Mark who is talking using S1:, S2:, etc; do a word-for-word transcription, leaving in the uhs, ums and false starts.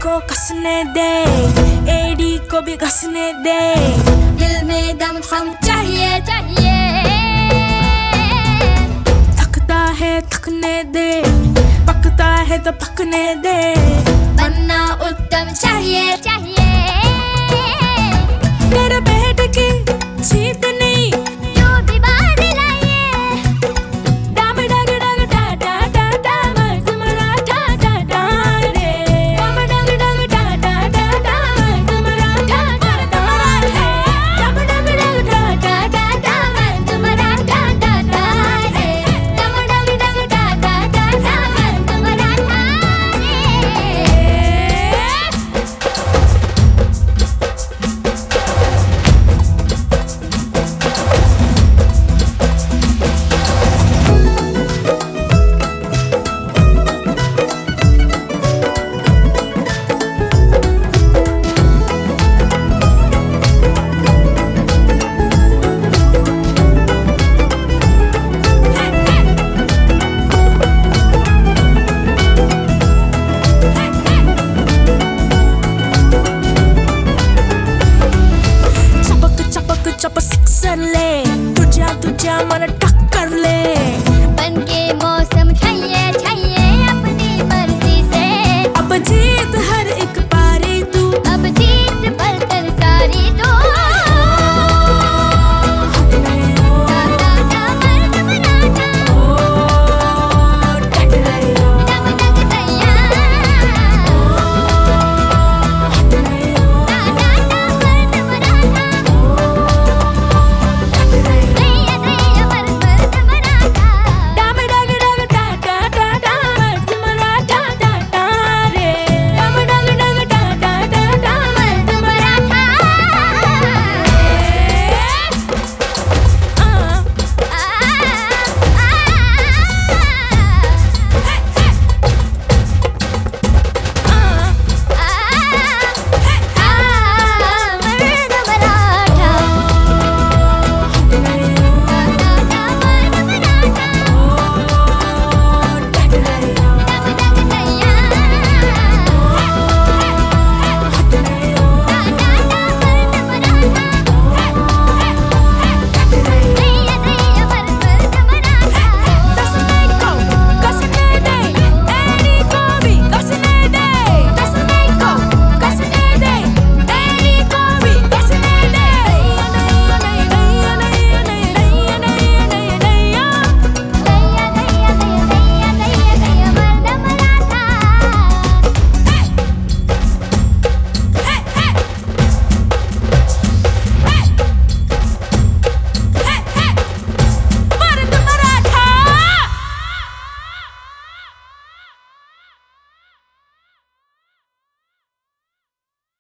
S1: को कसने दे, एड़ी को भी घसने दे,
S2: दिल में दम खम चाहिए चाहिए।
S1: थकता है थकने दे, पकता है तो पकने दे,
S2: बनना उत्तम चाहिए चाहिए।
S1: तेरे पेट की जीतनी
S2: जो भी बात लाइए,
S1: डाम डग डग डा डा डा डा मर्द मराठा डा डा रे, डाम डग डग डा डा डा डा मर्द मराठा मर्द मराठा,
S2: डम डम डम डा डा डा डा मर्द मराठा डा डा रे, डम डम डम डा डा डा डा मर्द मराठा रे।
S1: चपक चपक चप सिक्सर ले, तुझ्या तुझ्या मन